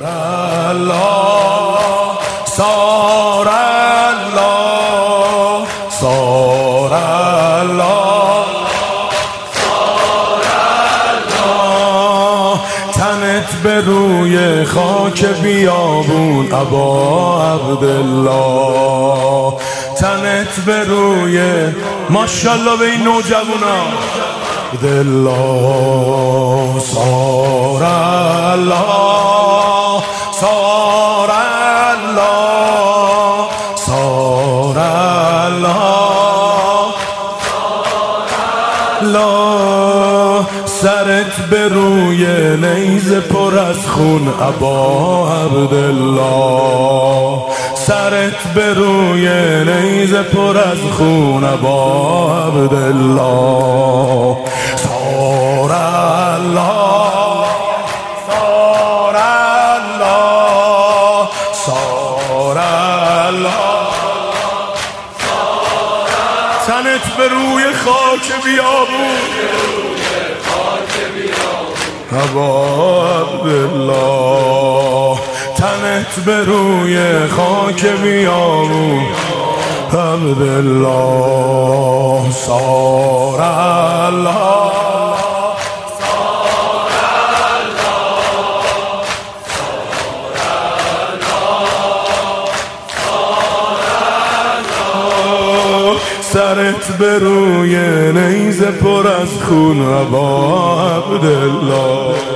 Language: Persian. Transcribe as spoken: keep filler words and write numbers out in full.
الله صار الله صار الله صار الله تنت به روی خاک بیابون ابا عبدالله تنت به روی ماشاءالله به این نوجوانا عبدالله صار الله صار الله صار الله الله سرت به روی نیزه پر از خون ابا عبدالله سرت به روی نیزه پر از خون ابا عبدالله صار الله صار الله صار الله تنت به روی خاک بیابون ابا عبدالله تنت به روی خاک بیابون عبدالله صار الله صار الله صار الله سرت به روی نیزه پر از خون ابا عبدالله